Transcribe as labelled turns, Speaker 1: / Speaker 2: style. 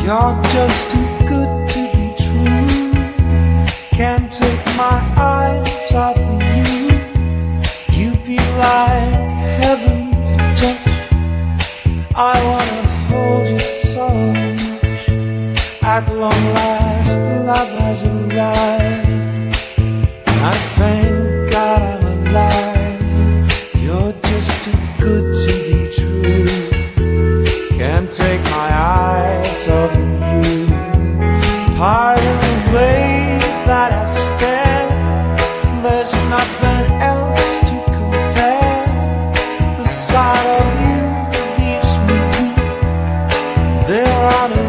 Speaker 1: You're just too good to be true. Can't take my eyes off of you. You'd be like heaven to touch. I wanna hold you so much. At long last, love has arrived. I thank God I'm alive. You're just too good to be true. Can't take my eyes off of you. Pardon the way that I stare. There's nothing else to compare. The sight of you leaves me weak. There are no